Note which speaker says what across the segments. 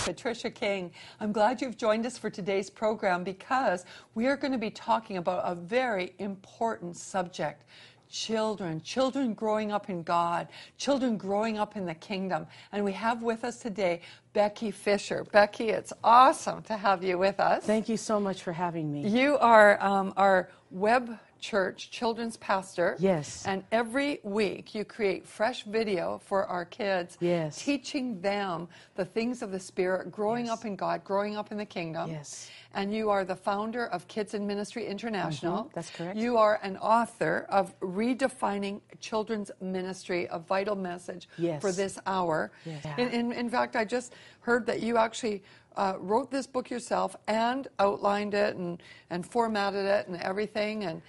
Speaker 1: Patricia King. I'm glad you've joined us for today's program because we are going to be talking about a very important subject. Children growing up in God, children growing up in the kingdom. And we have with us today Becky Fisher. Becky, it's awesome to have you with us.
Speaker 2: Thank you so much for having me.
Speaker 1: You are our web church children's pastor.
Speaker 2: Yes.
Speaker 1: And every week you create fresh video for our kids,
Speaker 2: yes,
Speaker 1: teaching them the things of the Spirit, growing
Speaker 2: yes,
Speaker 1: up in God, growing up in the kingdom.
Speaker 2: Yes.
Speaker 1: And you are the founder of Kids in Ministry International.
Speaker 2: Mm-hmm. That's correct.
Speaker 1: You are an author of Redefining Children's Ministry, a vital message
Speaker 2: yes,
Speaker 1: for this hour.
Speaker 2: Yes.
Speaker 1: In fact, I just heard that you actually wrote this book yourself and outlined it and formatted it and everything,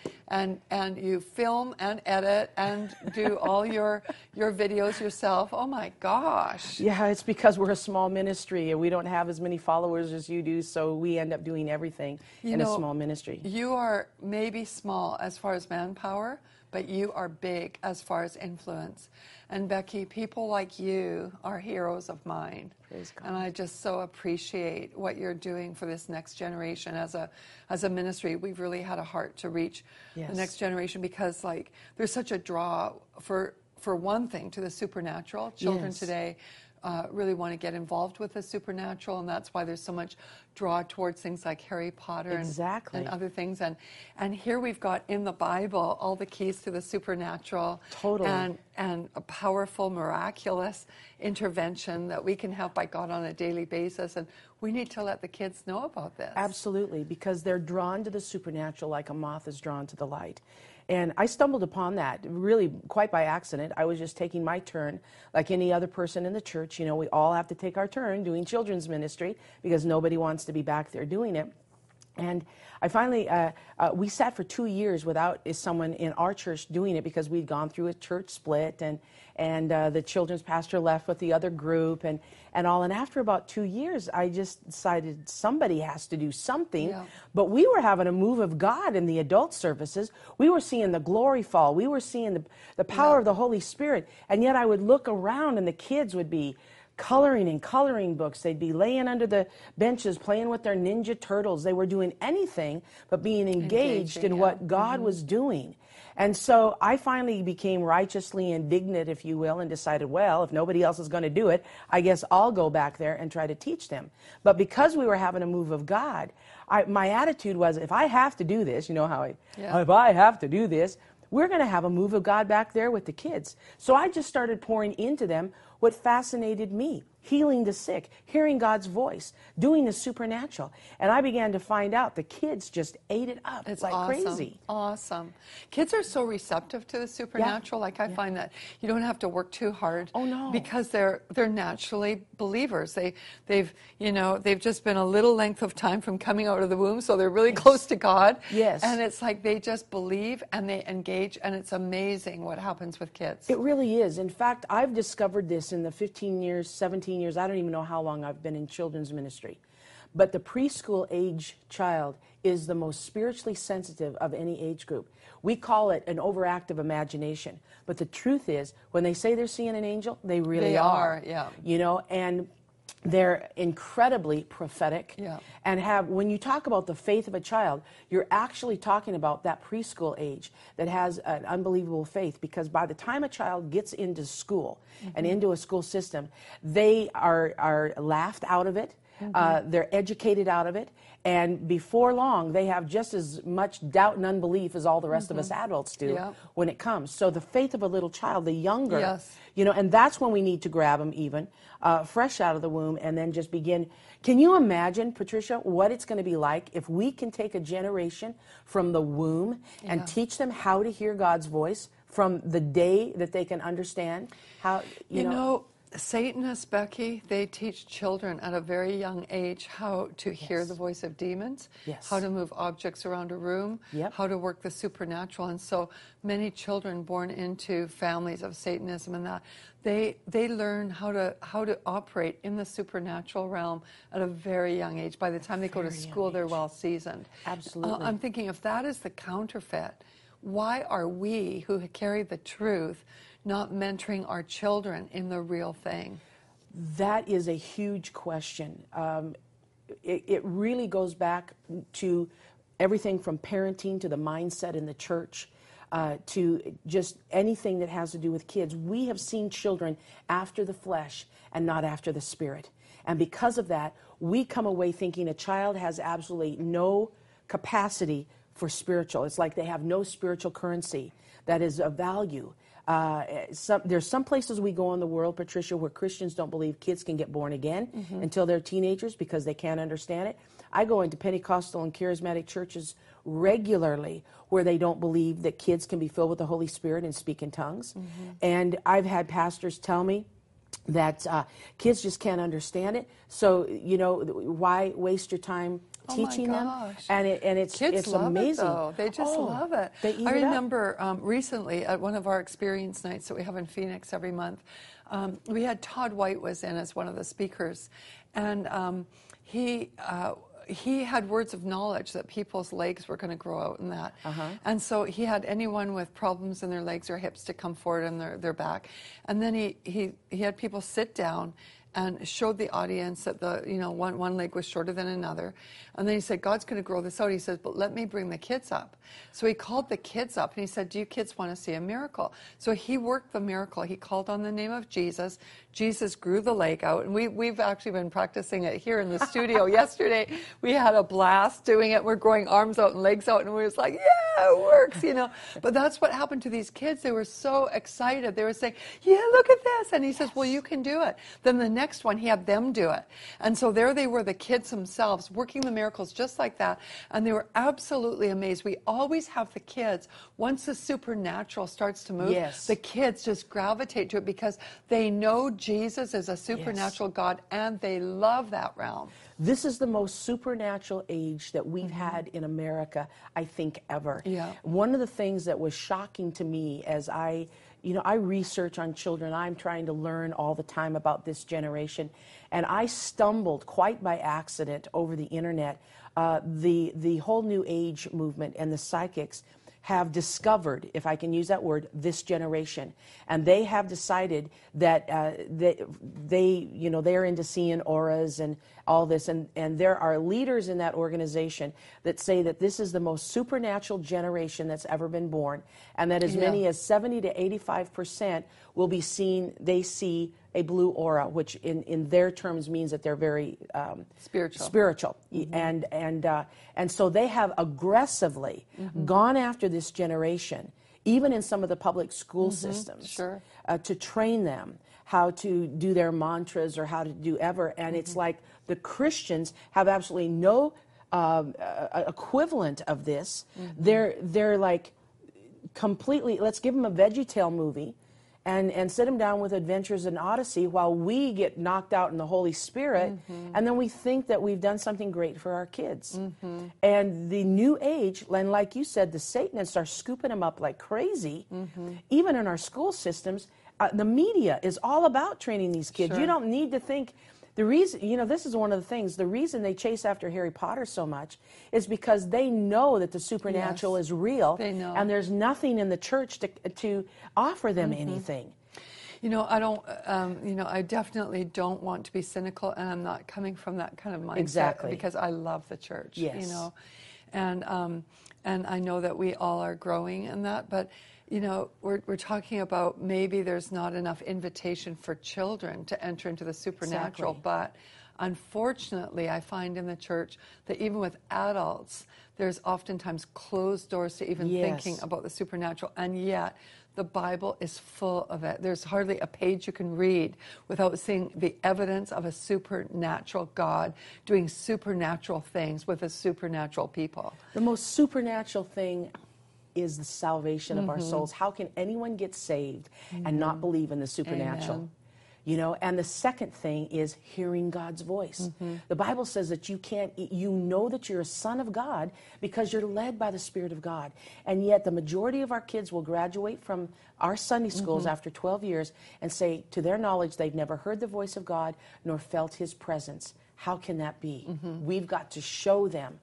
Speaker 1: and you film and edit and do all your videos yourself. Oh my gosh.
Speaker 2: Yeah, it's because we're a small ministry and we don't have as many followers as you do, so we end up doing everything in a small ministry.
Speaker 1: You are maybe small as far as manpower, but you are big as far as influence. And Becky, people like you are heroes of mine.
Speaker 2: Praise God.
Speaker 1: And I just so appreciate what you're doing for this next generation. As a ministry, we've really had a heart to reach
Speaker 2: yes,
Speaker 1: the next generation because there's such a draw for one thing to the supernatural. Children
Speaker 2: yes,
Speaker 1: today really want to get involved with the supernatural, and that's why there's so much draw towards things like Harry Potter
Speaker 2: exactly,
Speaker 1: and other things. And here we've got in the Bible all the keys to the supernatural,
Speaker 2: totally,
Speaker 1: and a powerful, miraculous intervention that we can have by God on a daily basis. And we need to let the kids know about this.
Speaker 2: Absolutely, because they're drawn to the supernatural like a moth is drawn to the light. And I stumbled upon that really quite by accident. I was just taking my turn like any other person in the church. You know, we all have to take our turn doing children's ministry because nobody wants to be back there doing it. And I finally, we sat for 2 years without someone in our church doing it because we'd gone through a church split and the children's pastor left with the other group and all. And after about 2 years, I just decided somebody has to do something.
Speaker 1: Yeah.
Speaker 2: But we were having a move of God in the adult services. We were seeing the glory fall. We were seeing the power
Speaker 1: yeah,
Speaker 2: of the Holy Spirit. And yet I would look around and the kids would be coloring in coloring books. They'd be laying under the benches playing with their Ninja Turtles. They were doing anything but being engaged in
Speaker 1: yeah,
Speaker 2: what God was doing. And so I finally became righteously indignant, if you will, and decided, well, if nobody else is going to do it, I guess I'll go back there and try to teach them. But because we were having a move of God, my attitude was, if I have to do this, you know how if I have to do this, we're going to have a move of God back there with the kids. So I just started pouring into them what fascinated me: healing the sick, hearing God's voice, doing the supernatural. And I began to find out the kids just ate it up.
Speaker 1: It's
Speaker 2: like
Speaker 1: awesome.
Speaker 2: Crazy.
Speaker 1: Awesome. Kids are so receptive to the supernatural. Like I find that you don't have to work too hard.
Speaker 2: Oh no.
Speaker 1: Because they're naturally believers. They've just been a little length of time from coming out of the womb, so they're really close to God.
Speaker 2: Yes.
Speaker 1: And it's like they just believe and they engage, and it's amazing what happens with kids.
Speaker 2: It really is. In fact, I've discovered this in the 15 years, 17 years, I don't even know how long I've been in children's ministry. But the preschool age child is the most spiritually sensitive of any age group. We call it an overactive imagination. But the truth is, when they say they're seeing an angel, they really are.
Speaker 1: Yeah.
Speaker 2: You know, and they're incredibly prophetic.
Speaker 1: Yeah.
Speaker 2: And when you talk about the faith of a child, you're actually talking about that preschool age that has an unbelievable faith, because by the time a child gets into school and into a school system, they are laughed out of it. They're educated out of it. And before long, they have just as much doubt and unbelief as all the rest of us adults do when it comes. So the faith of a little child, the younger, you know, and that's when we need to grab them even fresh out of the womb and then just begin. Can you imagine, Patricia, what it's going to be like if we can take a generation from the womb and teach them how to hear God's voice from the day that they can understand how, you know
Speaker 1: Satanists, Becky, they teach children at a very young age how to hear the voice of demons, how to move objects around a room, how to work the supernatural. And so many children born into families of Satanism and that, they learn how to operate in the supernatural realm at a very young age. By the time they go to school, they're well seasoned.
Speaker 2: Absolutely.
Speaker 1: I'm thinking, if that is the counterfeit, why are we who carry the truth not mentoring our children in the real thing?
Speaker 2: That is a huge question. It really goes back to everything from parenting to the mindset in the church, to just anything that has to do with kids. We have seen children after the flesh and not after the spirit. And because of that, we come away thinking a child has absolutely no capacity for spiritual. It's like they have no spiritual currency that is of value. There's some places we go in the world, Patricia, where Christians don't believe kids can get born again until they're teenagers because they can't understand it. I go into Pentecostal and charismatic churches regularly where they don't believe that kids can be filled with the Holy Spirit and speak in tongues. And I've had pastors tell me that kids just can't understand it. So, why waste your time teaching them? And it's
Speaker 1: kids love
Speaker 2: amazing.
Speaker 1: It, though. They just love it. I remember recently at one of our experience nights that we have in Phoenix every month, we had Todd White was in as one of the speakers, and he had words of knowledge that people's legs were going to grow out in that. And so he had anyone with problems in their legs or hips to come forward in their back. And then he had people sit down and showed the audience that one leg was shorter than another. And then he said, God's going to grow this out. He says, but let me bring the kids up. So he called the kids up and he said, do you kids want to see a miracle? So he worked the miracle. He called on the name of Jesus. Jesus grew the leg out. And we've actually been practicing it here in the studio. Yesterday, we had a blast doing it. We're growing arms out and legs out. And we was like, yeah, it works, But that's what happened to these kids. They were so excited. They were saying, yeah, look at this. And he says, well, you can do it. Then the next one, he had them do it. And so there they were, the kids themselves, working the miracles just like that. And they were absolutely amazed. We always have the kids, once the supernatural starts to move, the kids just gravitate to it because they know Jesus is a supernatural God and they love that realm.
Speaker 2: This is the most supernatural age that we've had in America, I think, ever. One of the things that was shocking to me as I research on children. I'm trying to learn all the time about this generation. And I stumbled quite by accident over the internet. The whole New Age movement and the psychics have discovered, if I can use that word, this generation. And they have decided that they're into seeing auras and all this. And there are leaders in that organization that say that this is the most supernatural generation that's ever been born. And that as many as 70 to 85% will be they see a blue aura, which in their terms means that they're very spiritual. And so they have aggressively gone after this generation, even in some of the public school systems, to train them how to do their mantras or how to do ever. And it's like the Christians have absolutely no equivalent of this. They're like completely, let's give them a VeggieTale movie and sit them down with Adventures in Odyssey while we get knocked out in the Holy Spirit, and then we think that we've done something great for our kids. And the New Age, and like you said, the Satanists are scooping them up like crazy. Even in our school systems, the media is all about training these kids. You don't need to think. The reason, this is one of the things, the reason they chase after Harry Potter so much is because they know that the supernatural is real. They know. And there's nothing in the church to offer them anything.
Speaker 1: I don't, I definitely don't want to be cynical, and I'm not coming from that kind of mindset because I love the church, and I know that we all are growing in that, but we're talking about maybe there's not enough invitation for children to enter into the supernatural, but unfortunately I find in the church that even with adults, there's oftentimes closed doors to even thinking about the supernatural, and yet the Bible is full of it. There's hardly a page you can read without seeing the evidence of a supernatural God doing supernatural things with a supernatural people.
Speaker 2: The most supernatural thing is the salvation of our souls. How can anyone get saved and not believe in the supernatural? And the second thing is hearing God's voice. The Bible says that you know that you're a son of God because you're led by the Spirit of God. And yet the majority of our kids will graduate from our Sunday schools after 12 years and say, to their knowledge, they've never heard the voice of God nor felt His presence. How can that be? We've got to show them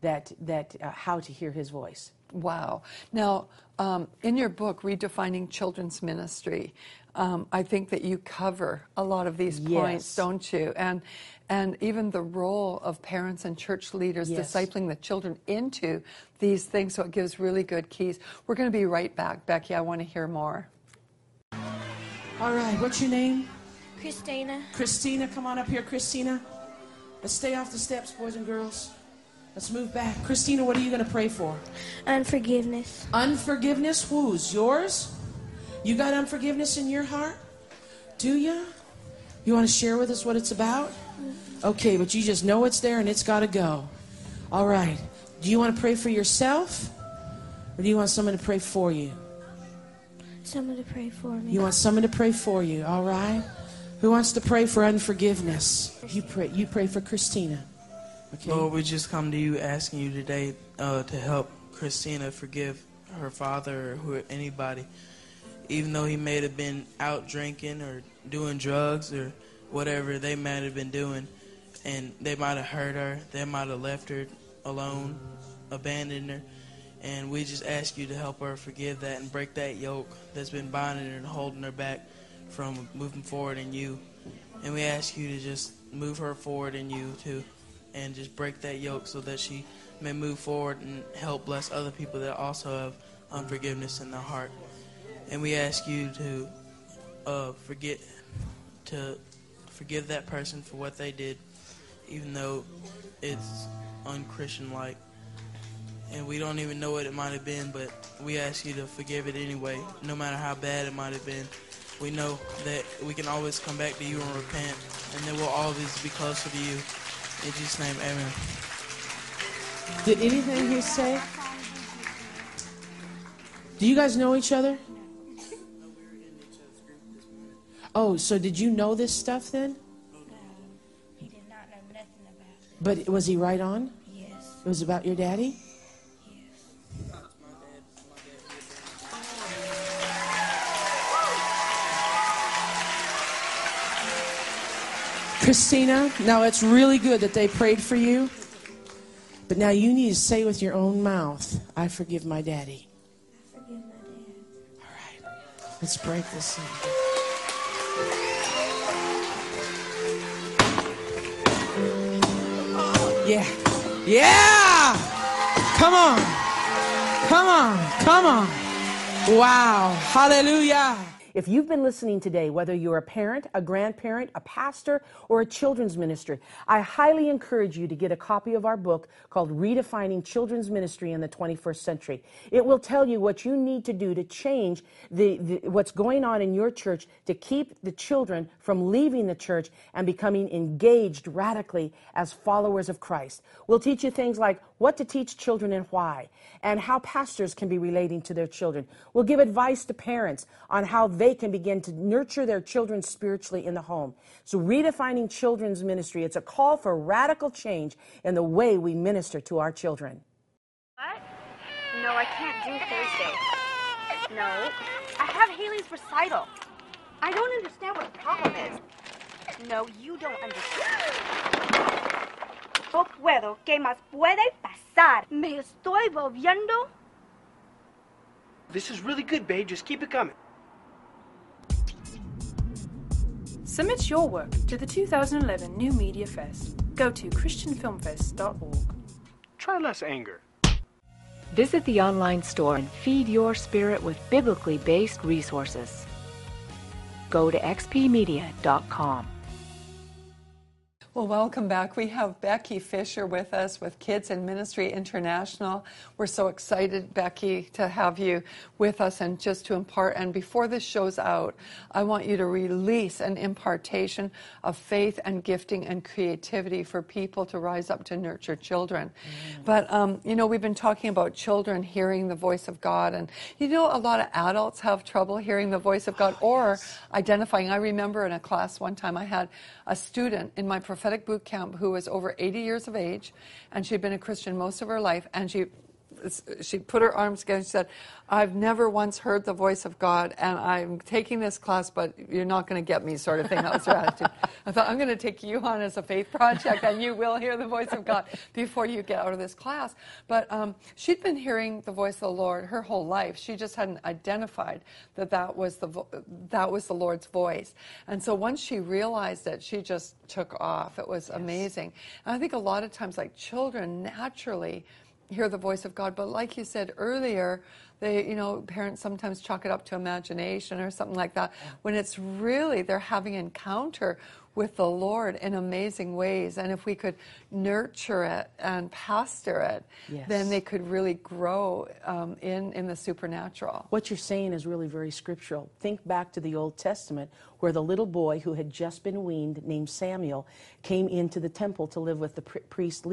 Speaker 2: how to hear his voice.
Speaker 1: Wow. Now, in your book, Redefining Children's Ministry, I think that you cover a lot of these points, don't you? And even the role of parents and church leaders discipling the children into these things, so it gives really good keys. We're going to be right back. Becky, I want to hear more.
Speaker 2: All right, what's your name?
Speaker 3: Christina.
Speaker 2: Christina, come on up here, Christina. Let's stay off the steps, boys and girls. Let's move back. Christina, what are you going to pray for?
Speaker 3: Unforgiveness.
Speaker 2: Unforgiveness? Whose? Yours? You got unforgiveness in your heart? Do you? You want to share with us what it's about? Okay, but you just know it's there and it's got to go. All right. Do you want to pray for yourself? Or do you want someone to pray for you?
Speaker 3: Someone to pray for me.
Speaker 2: You want someone to pray for you, all right? Who wants to pray for unforgiveness? You pray for Christina. Okay.
Speaker 4: Lord, we just come to you asking you today to help Christina forgive her father or anybody, even though he may have been out drinking or doing drugs or whatever they might have been doing, and they might have hurt her, they might have left her alone, abandoned her, and we just ask you to help her forgive that and break that yoke that's been binding her and holding her back from moving forward in you. And we ask you to just move her forward in you too, and just break that yoke so that she may move forward and help bless other people that also have unforgiveness in their heart. And we ask you to forgive that person for what they did, even though it's unchristian-like. And we don't even know what it might have been, but we ask you to forgive it anyway, no matter how bad it might have been. We know that we can always come back to you and repent, and then we'll always be closer to you. In Jesus' name, amen.
Speaker 2: Did anything he say? Do you guys know each other? Oh, so did you know this stuff then?
Speaker 3: He did not know nothing about it.
Speaker 2: But was he right on?
Speaker 3: Yes.
Speaker 2: It was about your daddy?
Speaker 3: Yes.
Speaker 2: Christina, now it's really good that they prayed for you. But now you need to say with your own mouth, I forgive my daddy.
Speaker 3: I forgive my dad.
Speaker 2: All right, let's break this in. Yeah. Yeah! Come on. Come on. Come on. Wow. Hallelujah. If you've been listening today, whether you're a parent, a grandparent, a pastor, or a children's ministry, I highly encourage you to get a copy of our book called Redefining Children's Ministry in the 21st Century. It will tell you what you need to do to change what's going on in your church to keep the children from leaving the church and becoming engaged radically as followers of Christ. We'll teach you things like what to teach children and why, and how pastors can be relating to their children. We'll give advice to parents on how they can begin to nurture their children spiritually in the home. So Redefining Children's Ministry, it's a call for radical change in the way we minister to our children.
Speaker 5: What? No, I can't do Thursday. No, I have Haley's recital. I don't understand what the problem is. No, you don't understand. No puedo. ¿Qué más puede pasar? Me estoy volviendo.
Speaker 6: This is really good, babe. Just keep it coming.
Speaker 7: Submit your work to the 2011 New Media Fest. Go to christianfilmfest.org.
Speaker 6: Try less anger.
Speaker 8: Visit the online store and feed your spirit with biblically based resources. Go to xpmedia.com.
Speaker 1: Well, welcome back. We have Becky Fisher with us with Kids in Ministry International. We're so excited, Becky, to have you with us and just to impart. And before this show's out, I want you to release an impartation of faith and gifting and creativity for people to rise up to nurture children. But, we've been talking about children hearing the voice of God. And, a lot of adults have trouble hearing the voice of God or identifying. I remember in a class one time I had a student in my prophetic boot camp who was over 80 years of age, and she'd been a Christian most of her life, and she she put her arms together and she said, I've never once heard the voice of God, and I'm taking this class, but you're not going to get me, sort of thing. That was her attitude. I thought, I'm going to take you on as a faith project, and you will hear the voice of God before you get out of this class. But she'd been hearing the voice of the Lord her whole life. She just hadn't identified that was the Lord's voice. And so once she realized it, she just took off. It was amazing. And I think a lot of times, like, children naturally hear the voice of God, but like you said earlier, parents sometimes chalk it up to imagination or something like that, when it's really they're having an encounter with the Lord in amazing ways. And if we could nurture it and pastor it, then they could really grow in the supernatural.
Speaker 2: What you're saying is really very scriptural. Think back to the Old Testament, where the little boy who had just been weaned, named Samuel, came into the temple to live with the priest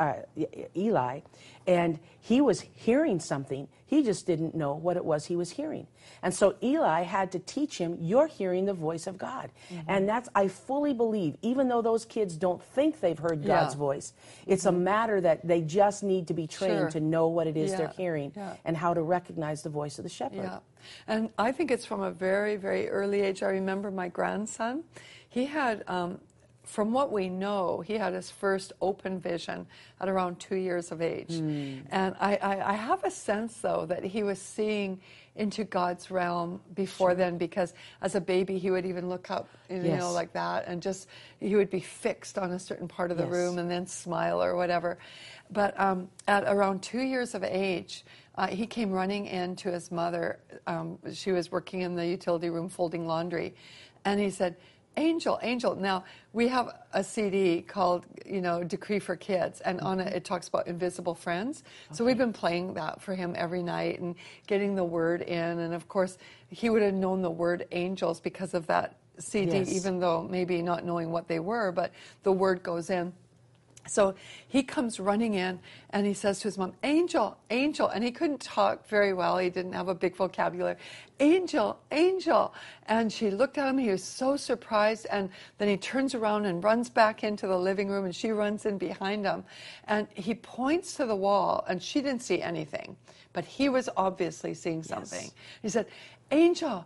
Speaker 2: Eli, and he was hearing something. He just didn't know what it was he was hearing. And so Eli had to teach him, you're hearing the voice of God. And that's, I fully believe, even though those kids don't think they've heard God's voice, it's a matter that they just need to be trained to know what it is they're hearing and how to recognize the voice of the shepherd.
Speaker 1: Yeah. And I think it's from a very, very early age. I remember my grandson, he had, from what we know, he had his first open vision at around 2 years of age. And I have a sense, though, that he was seeing into God's realm before then, because as a baby he would even look up, like that, and just he would be fixed on a certain part of the room and then smile or whatever. But at around 2 years of age, he came running in to his mother. She was working in the utility room folding laundry, and he said, Angel, Angel. Now, we have a CD called, Decree for Kids, and on it talks about invisible friends. So we've been playing that for him every night and getting the word in. And, of course, he would have known the word angels because of that CD, even though maybe not knowing what they were, but the word goes in. So he comes running in, and he says to his mom, Angel, Angel. And he couldn't talk very well. He didn't have a big vocabulary. Angel, Angel. And she looked at him. He was so surprised. And then he turns around and runs back into the living room, and she runs in behind him. And he points to the wall, and she didn't see anything. But he was obviously seeing something. He said, Angel,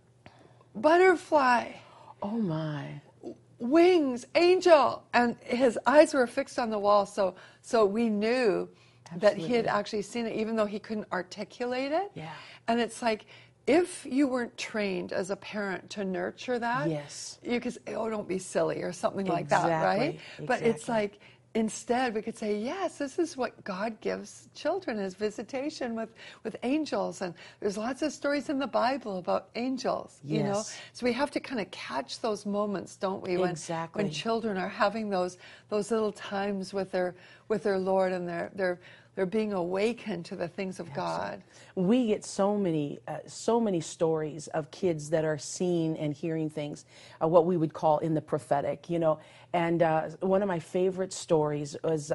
Speaker 1: butterfly.
Speaker 2: Oh, my.
Speaker 1: Wings, angel. And his eyes were fixed on the wall, so we knew that he had actually seen it, even though he couldn't articulate it.
Speaker 2: Yeah.
Speaker 1: And it's like, if you weren't trained as a parent to nurture that, you could say, oh, don't be silly, or something like that, right? But it's like, instead, we could say, yes, this is what God gives children, as visitation with angels. And there's lots of stories in the Bible about angels, you know. So we have to kind of catch those moments, don't we, when children are having those little times with their Lord, and they're being awakened to the things of God.
Speaker 2: We get so many stories of kids that are seeing and hearing things, what we would call in the prophetic, And one of my favorite stories was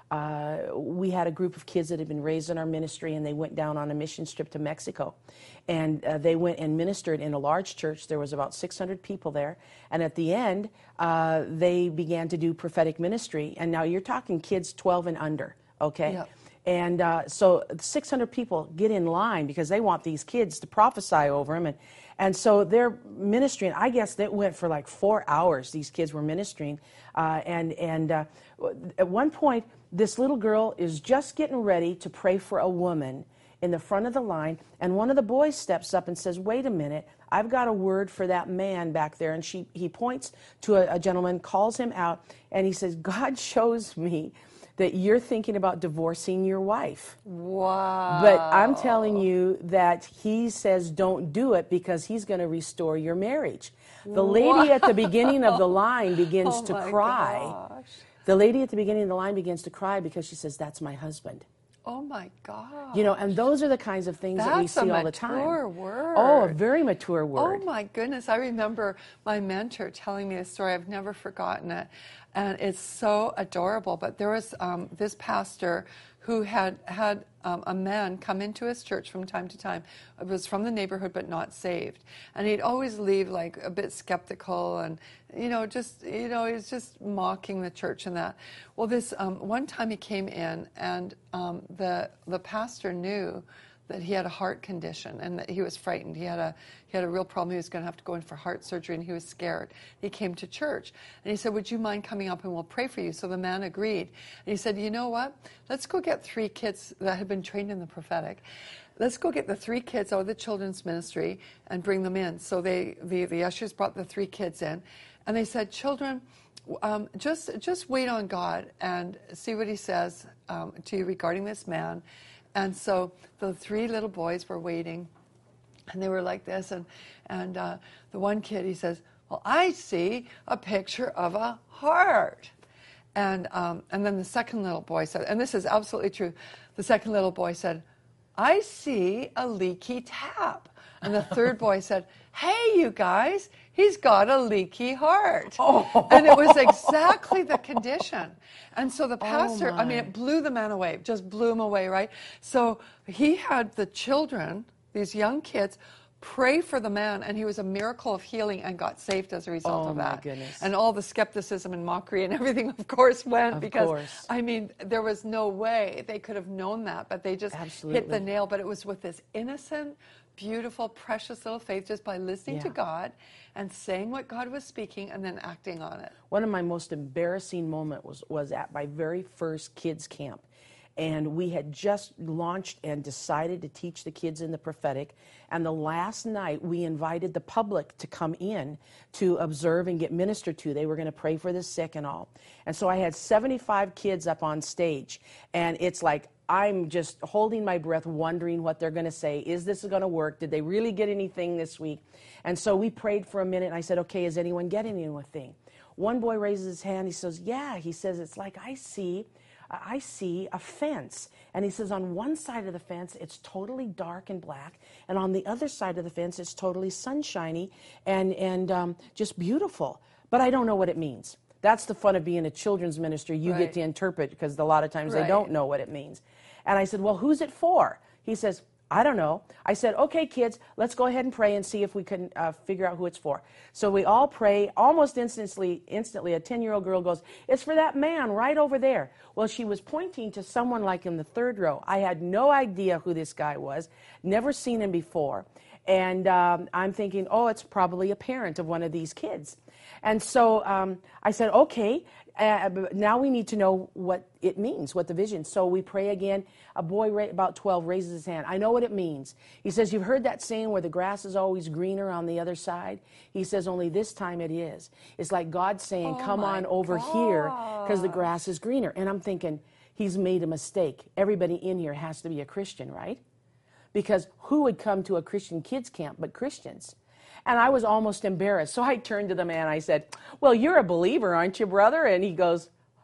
Speaker 2: we had a group of kids that had been raised in our ministry, and they went down on a mission trip to Mexico. And they went and ministered in a large church. There was about 600 people there. And at the end, they began to do prophetic ministry. And now you're talking kids 12 and under, okay? Yep. And so 600 people get in line because they want these kids to prophesy over them. And so they're ministering. I guess that went for like 4 hours, these kids were ministering. And at one point, this little girl is just getting ready to pray for a woman in the front of the line. And one of the boys steps up and says, wait a minute, I've got a word for that man back there. And he points to a gentleman, calls him out, and he says, God shows me that you're thinking about divorcing your wife.
Speaker 1: Wow.
Speaker 2: But I'm telling you that he says don't do it because he's going to restore your marriage. The lady at the beginning of the line begins to cry.
Speaker 1: Gosh.
Speaker 2: The lady at the beginning of the line begins to cry because she says, that's my husband.
Speaker 1: Oh, my God.
Speaker 2: And those are the kinds of things that we see all the time.
Speaker 1: That's a mature word.
Speaker 2: Oh, a very mature word.
Speaker 1: Oh, my goodness. I remember my mentor telling me a story. I've never forgotten it. And it's so adorable. But there was this pastor who had a man come into his church from time to time. It was from the neighborhood, but not saved. And he'd always leave like a bit skeptical, and he's just mocking the church and that. Well, this one time he came in, and the pastor knew that he had a heart condition and that he was frightened. He had a real problem. He was going to have to go in for heart surgery, and he was scared. He came to church, and he said, "Would you mind coming up and we'll pray for you?" So the man agreed. And he said, "You know what? Let's go get 3 kids that had been trained in the prophetic. Let's go get the 3 kids out of the children's ministry and bring them in." So the ushers brought the 3 kids in, and they said, "Children, just wait on God and see what he says to you regarding this man." And so the 3 little boys were waiting, and they were like this, and the one kid, he says, "Well, I see a picture of a heart." And then the second little boy said, and this is absolutely true, the second little boy said, "I see a leaky tap." And the third boy said, "Hey, you guys, he's got a leaky heart." Oh. And it was exactly the condition. And so the pastor, it blew the man away, just blew him away, right? So he had the children, these young kids, pray for the man, and he was a miracle of healing and got saved as a result of that. Oh, my goodness. And all the skepticism and mockery and everything, of course, went because, there was no way they could have known that, but they just hit the nail. But it was with this innocent, beautiful, precious little faith, just by listening to God and saying what God was speaking and then acting on it.
Speaker 2: One of my most embarrassing moments was at my very first kids camp. And we had just launched and decided to teach the kids in the prophetic. And the last night, we invited the public to come in to observe and get ministered to. They were going to pray for the sick and all. And so I had 75 kids up on stage. And it's like, I'm just holding my breath, wondering what they're going to say. Is this going to work? Did they really get anything this week? And so we prayed for a minute, and I said, "Okay, is anyone getting anything?" One boy raises his hand. He says, "Yeah." He says, "It's like I see a fence." And he says, "On one side of the fence, it's totally dark and black. And on the other side of the fence, it's totally sunshiny and just beautiful. But I don't know what it means." That's the fun of being a children's minister. You get to interpret, because a lot of times they don't know what it means. And I said, "Well, who's it for?" He says, "I don't know." I said, "Okay, kids, let's go ahead and pray and see if we can figure out who it's for." So we all pray. Almost instantly, a 10-year-old girl goes, "It's for that man right over there." Well, she was pointing to someone like in the 3rd row. I had no idea who this guy was, never seen him before. And I'm thinking, oh, it's probably a parent of one of these kids. And so I said, "Okay, now we need to know what it means, what the vision." So we pray again. A boy about 12 raises his hand. "I know what it means." He says, "You've heard that saying where the grass is always greener on the other side?" He says, "Only this time it is. It's like God saying, come on over here because the grass is greener." And I'm thinking, he's made a mistake. Everybody in here has to be a Christian, right? Because who would come to a Christian kids camp but Christians? And I was almost embarrassed. So I turned to the man. I said, "Well, you're a believer, aren't you, brother?" And he goes,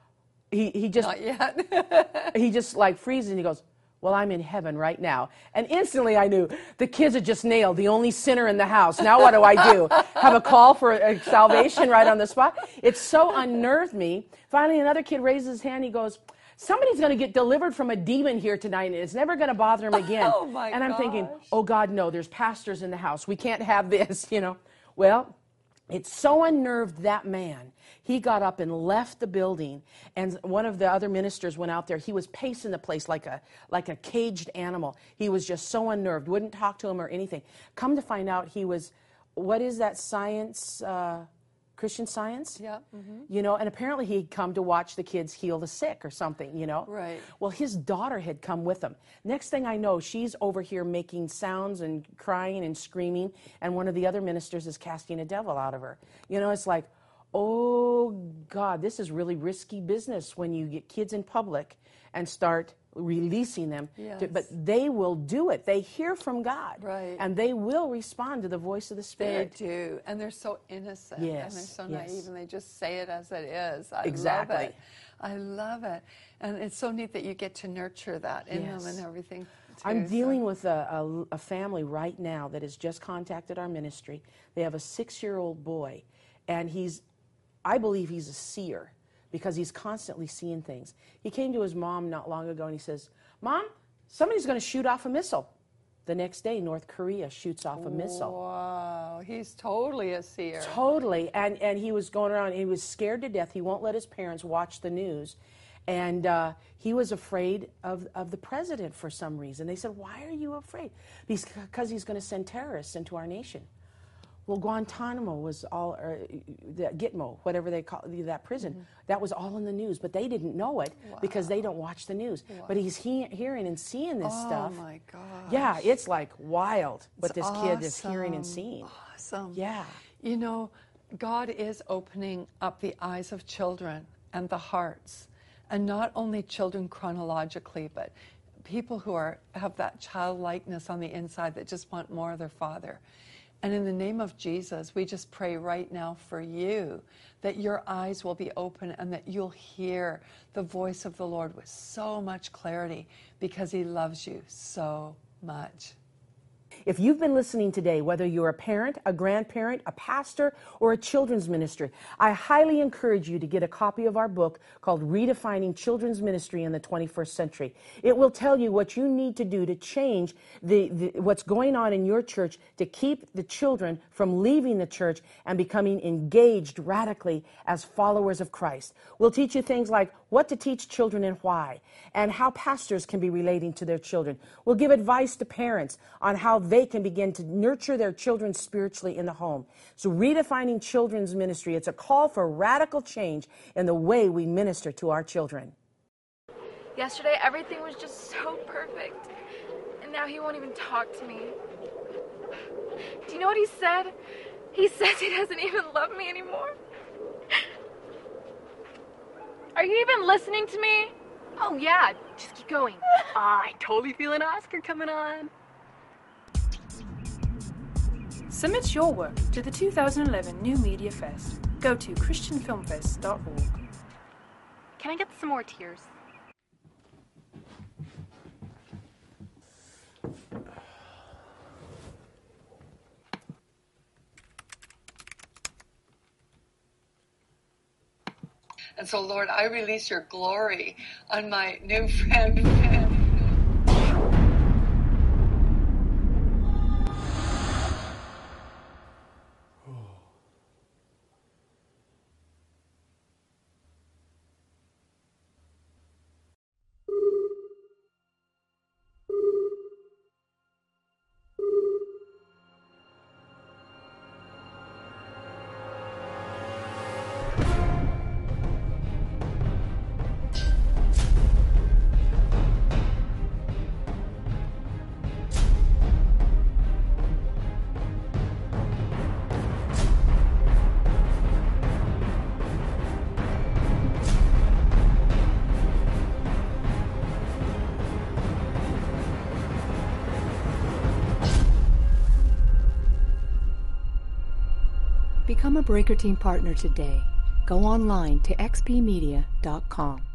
Speaker 2: he just,
Speaker 1: "Not yet."
Speaker 2: he just like freezes, and he goes, "Well, I'm in heaven right now." And instantly I knew the kids had just nailed the only sinner in the house. Now what do I do? Have a call for salvation right on the spot? It so unnerved me. Finally, another kid raises his hand. He goes, "Somebody's going to get delivered from a demon here tonight, and it's never going to bother him again."
Speaker 1: Oh my
Speaker 2: and I'm thinking, oh God, no, there's pastors in the house. We can't have this, Well, it so unnerved that man. He got up and left the building, and one of the other ministers went out there. He was pacing the place like a caged animal. He was just so unnerved, wouldn't talk to him or anything. Come to find out, he was, what is that science, Christian Science?
Speaker 1: Yeah. Mm-hmm.
Speaker 2: And apparently he'd come to watch the kids heal the sick or something,
Speaker 1: Right.
Speaker 2: Well, his daughter had come with him. Next thing I know, she's over here making sounds and crying and screaming, and one of the other ministers is casting a devil out of her. It's like, oh, God, this is really risky business when you get kids in public and start releasing them.
Speaker 1: Yes.
Speaker 2: But they will do it. They hear from God.
Speaker 1: Right.
Speaker 2: And they will respond to the voice of the Spirit.
Speaker 1: They do. And they're so innocent.
Speaker 2: Yes.
Speaker 1: And they're so naive, and they just say it as it is.
Speaker 2: Exactly.
Speaker 1: Love it. I love it. And it's so neat that you get to nurture that in them and everything, too.
Speaker 2: I'm dealing with a family right now that has just contacted our ministry. They have a 6-year-old boy, and I believe he's a seer, because he's constantly seeing things. He came to his mom not long ago, and he says, "Mom, somebody's going to shoot off a missile. The next day, North Korea shoots off a missile.
Speaker 1: Wow, he's totally a seer.
Speaker 2: Totally, and he was going around, he was scared to death. He won't let his parents watch the news. And he was afraid of the president for some reason. They said, why are you afraid? Because he's going to send terrorists into our nation. Well, Guantanamo was all, Gitmo, whatever they call that prison, that was all in the news, but they didn't know it because they don't watch the news. But he's hearing and seeing this stuff.
Speaker 1: Oh my gosh.
Speaker 2: Yeah, it's like wild what this
Speaker 1: awesome.
Speaker 2: kid is hearing and seeing.
Speaker 1: Awesome.
Speaker 2: Yeah.
Speaker 1: You know, God is opening up the eyes of children and the hearts, and not only children chronologically, but people who have that childlikeness on the inside that just want more of their father. And in the name of Jesus, we just pray right now for you that your eyes will be open and that you'll hear the voice of the Lord with so much clarity because he loves you so much.
Speaker 2: If you've been listening today, whether you're a parent, a grandparent, a pastor, or a children's minister, I highly encourage you to get a copy of our book called Redefining Children's Ministry in the 21st Century. It will tell you what you need to do to change what's going on in your church to keep the children from leaving the church and becoming engaged radically as followers of Christ. We'll teach you things like what to teach children and why, and how pastors can be relating to their children. We'll give advice to parents on how they can begin to nurture their children spiritually in the home. So Redefining Children's Ministry, it's a call for radical change in the way we minister to our children.
Speaker 9: Yesterday, everything was just so perfect. And now he won't even talk to me. Do you know what he said? He says he doesn't even love me anymore. Are you even listening to me?
Speaker 10: Oh, yeah. Just keep going. I totally feel an Oscar coming on.
Speaker 7: Submit your work to the 2011 New Media Fest. Go to christianfilmfest.org.
Speaker 10: Can I get some more tears?
Speaker 1: And so, Lord, I release your glory on my new friend.
Speaker 8: Become a Breaker Team partner today. Go online to xpmedia.com.